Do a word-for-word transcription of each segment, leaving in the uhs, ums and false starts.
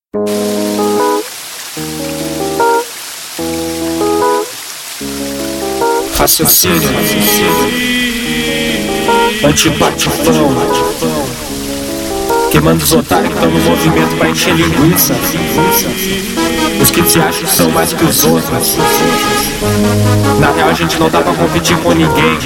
Raciocínio, antibatifão, queimando os otários que estão no movimento pra encher linguiça. Os que se acham são mais que os outros. Na real a gente não dá pra competir com ninguém.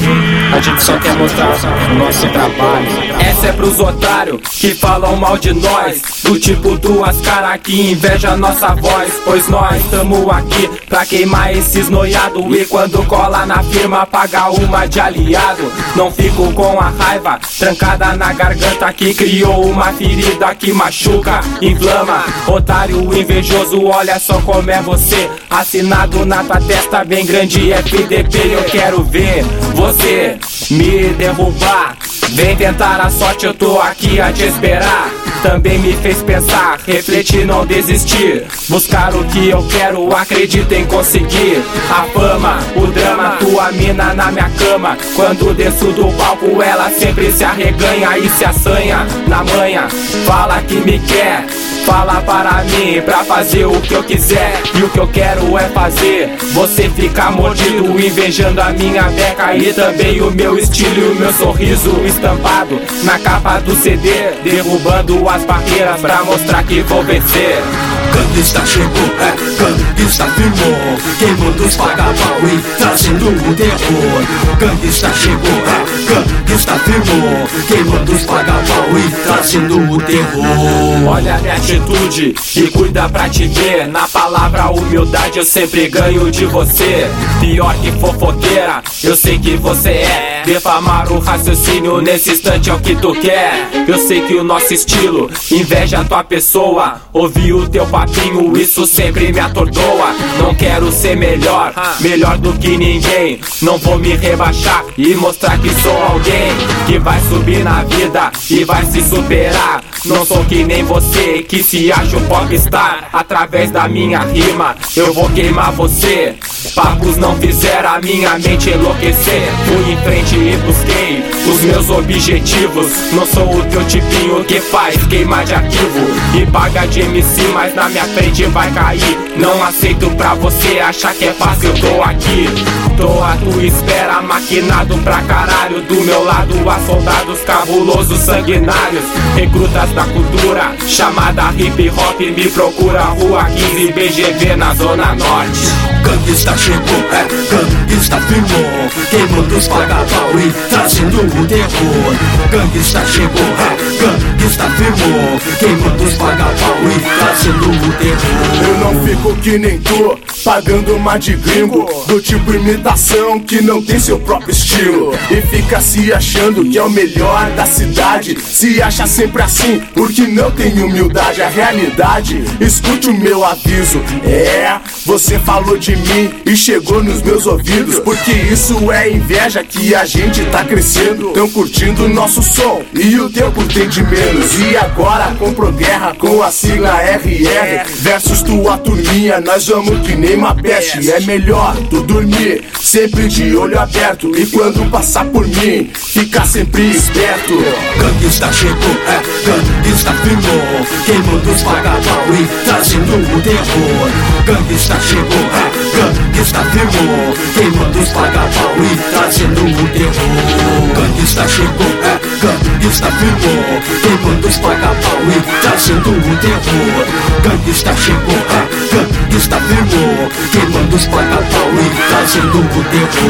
A gente só quer mostrar o nosso trabalho. Essa é pros otários que falam mal de nós, do tipo duas caras que inveja nossa voz. Pois nós tamo aqui pra queimar esses noiados, e quando cola na firma paga uma de aliado. Não fico com a raiva trancada na garganta que criou uma ferida que machuca, inflama. Otário invejoso, olha só como é você. Assinado na tua testa bem grande F D P. Eu quero ver você me derrubar. Vem tentar a sorte, eu tô aqui a te esperar. Também me fez pensar, refletir, não desistir. Buscar o que eu quero, acredito em conseguir. A fama, o drama, tua mina na minha cama. Quando desço do palco, ela sempre se arreganha e se assanha na manha. Fala que me quer, fala para mim pra fazer o que eu quiser. E o que eu quero é fazer você ficar mordido, invejando a minha beca e também o meu estilo e o meu sorriso estampado na capa do C D, derrubando as barreiras pra mostrar que vou vencer. Gangsta chegou, é, gangsta firmou, queimando os paga-pau e trazendo o terror. Gangsta chegou, é, gangsta firmou, queimando os paga-pau e trazendo o terror. Olha a minha atitude e cuida pra te ver. Na palavra humildade eu sempre ganho de você. Pior que fofoqueira, eu sei que você é. Defamar o raciocínio nesse instante é o que tu quer. Eu sei que o nosso estilo inveja a tua pessoa. Ouvir o teu papinho, isso sempre me atordoa. Não quero ser melhor, melhor do que ninguém. Não vou me rebaixar e mostrar que sou alguém que vai subir na vida e vai se superar. Não sou que nem você que se acha um popstar. Através da minha rima eu vou queimar você. Papos não fizeram a minha mente enlouquecer. Fui em frente e busquei os meus objetivos. Não sou o teu tipinho que faz queimar de arquivo e paga de M C, mas na minha frente vai cair. Não aceito pra você achar que é fácil, eu tô aqui. Tô à tua espera, maquinado pra caralho. Do meu lado há soldados cabulosos, sanguinários, recrutas da cultura chamada hip hop. Me procura Rua quinze, B G V na Zona Norte. Gangsta chegou, é, gangsta firmou, queimando os paga-pau e trazendo o terror. Gangsta chegou, é, gangsta firmou, queimando os paga-pau e trazendo o terror. Eu não fico que nem tu, pagando uma de gringo, do tipo imitação que não tem seu próprio estilo e fica se achando que é o melhor da cidade. Se acha sempre assim, porque não tem humildade. A realidade, escute o meu aviso. É, você falou de mim e chegou nos meus ouvidos, porque isso é inveja que a gente tá crescendo. Tão curtindo o nosso som e o tempo tem de menos. E agora comprou guerra com a sigla R R versus tua turminha, nós vamos que nem uma peste. É melhor tu dormir sempre de olho aberto e quando passar por mim, ficar sempre esperto. Gangsta chegou, é, gangsta firmou, queimando os paga-pau e trazendo o terror. Gangsta chegou, é, gangsta firmou, queimando os paga-pau e trazendo o terror. Gangsta chegou, é, gangsta firmou, queimando os paga-pau e trazendo o terror. Gangsta chegou, é, gangsta firmou, queimando os paga-pau e trazendo o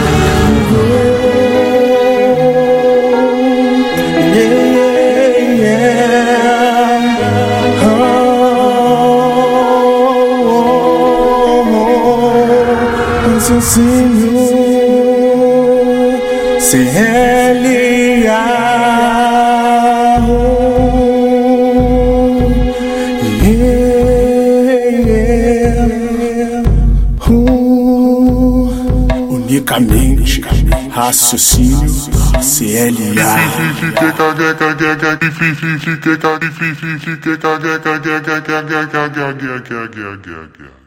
terror. Raciocínio C L A unicamente raciocínio C L A.